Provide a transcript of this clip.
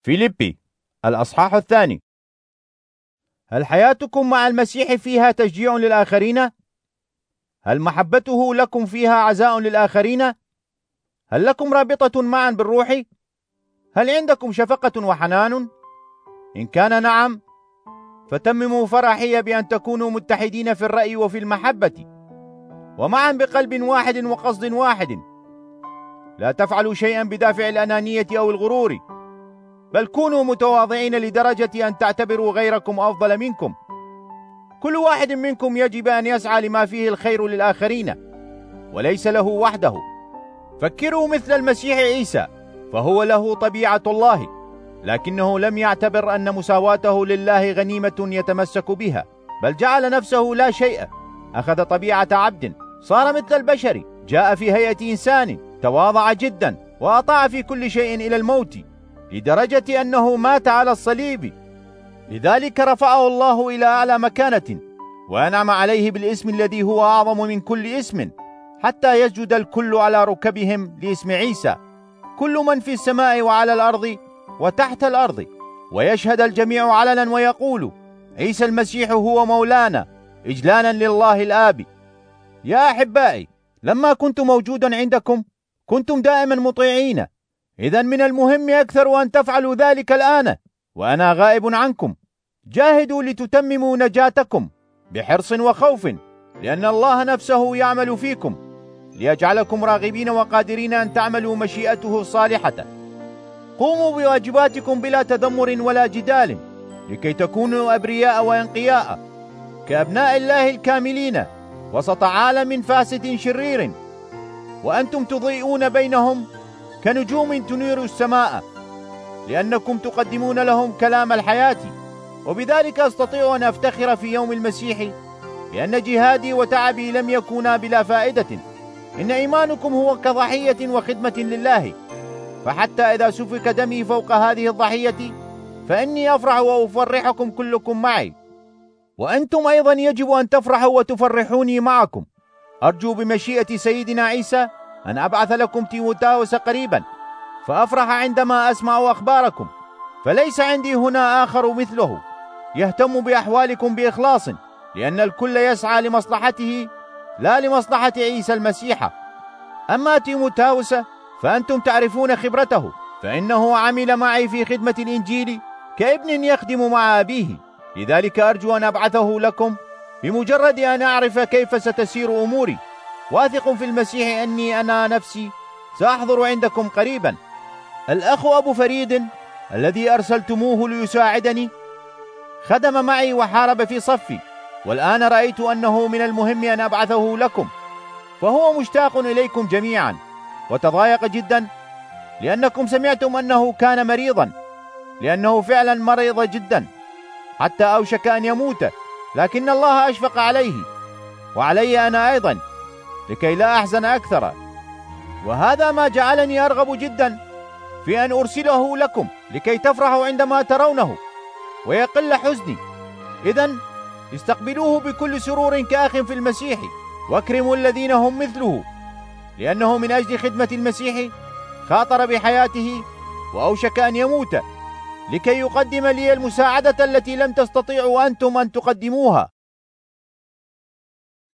فيليبي الأصحاح 2. هل حياتكم مع المسيح فيها تشجيع للآخرين؟ هل محبته لكم فيها عزاء للآخرين؟ هل لكم رابطة معا بالروح؟ هل عندكم شفقة وحنان؟ إن كان نعم، فتمموا فرحي بأن تكونوا متحدين في الرأي وفي المحبة، ومعا بقلب واحد وقصد واحد. لا تفعلوا شيئا بدافع الأنانية أو الغرور، بل كونوا متواضعين لدرجة أن تعتبروا غيركم أفضل منكم. كل واحد منكم يجب أن يسعى لما فيه الخير للآخرين وليس له وحده. فكروا مثل المسيح عيسى، فهو له طبيعة الله، لكنه لم يعتبر أن مساواته لله غنيمة يتمسك بها، بل جعل نفسه لا شيء، أخذ طبيعة عبد، صار مثل البشر، جاء في هيئة إنسان، تواضع جدا وأطاع في كل شيء إلى الموت، لدرجة أنه مات على الصليب. لذلك رفعه الله إلى أعلى مكانة، وأنعم عليه بالاسم الذي هو أعظم من كل اسم، حتى يسجد الكل على ركبهم لاسم عيسى، كل من في السماء وعلى الأرض وتحت الأرض، ويشهد الجميع علنا ويقول: عيسى المسيح هو مولانا، إجلالا لله الآب. يا أحبائي، لما كنت موجودا عندكم كنتم دائما مطيعين، إذن من المهم أكثر أن تفعلوا ذلك الآن وأنا غائب عنكم. جاهدوا لتتمموا نجاتكم بحرص وخوف، لأن الله نفسه يعمل فيكم ليجعلكم راغبين وقادرين أن تعملوا مشيئته الصالحة. قوموا بواجباتكم بلا تذمر ولا جدال، لكي تكونوا أبرياء وأنقياء كأبناء الله الكاملين وسط عالم فاسد شرير، وأنتم تضيئون بينهم كنجوم تنير السماء، لأنكم تقدمون لهم كلام الحياة. وبذلك أستطيع أن أفتخر في يوم المسيح بأن جهادي وتعبي لم يكونا بلا فائدة. إن إيمانكم هو كضحية وخدمة لله، فحتى إذا سفك دمي فوق هذه الضحية فإني أفرح وأفرحكم كلكم معي، وأنتم أيضا يجب أن تفرحوا وتفرحوني معكم. أرجو بمشيئة سيدنا عيسى أن أبعث لكم تيموثاوس قريبا، فأفرح عندما أسمع أخباركم، فليس عندي هنا آخر مثله يهتم بأحوالكم بإخلاص، لأن الكل يسعى لمصلحته لا لمصلحة عيسى المسيح. أما تيموثاوس فأنتم تعرفون خبرته، فإنه عمل معي في خدمة الإنجيل كابن يخدم مع أبيه. لذلك أرجو أن أبعثه لكم بمجرد أن أعرف كيف ستسير أموري، واثق في المسيح أني أنا نفسي سأحضر عندكم قريبا. الأخ أبو فريد الذي أرسلتموه ليساعدني خدم معي وحارب في صفي، والآن رأيت أنه من المهم أن أبعثه لكم، فهو مشتاق إليكم جميعا، وتضايق جدا لأنكم سمعتم أنه كان مريضا، لأنه فعلا مريض جدا حتى أوشك أن يموت، لكن الله أشفق عليه وعلي أنا أيضا لكي لا أحزن أكثر. وهذا ما جعلني أرغب جدا في أن أرسله لكم، لكي تفرحوا عندما ترونه ويقل حزني. إذن استقبلوه بكل سرور كأخ في المسيح، واكرموا الذين هم مثله، لأنه من أجل خدمة المسيح خاطر بحياته وأوشك أن يموت، لكي يقدم لي المساعدة التي لم تستطيعوا أنتم أن تقدموها.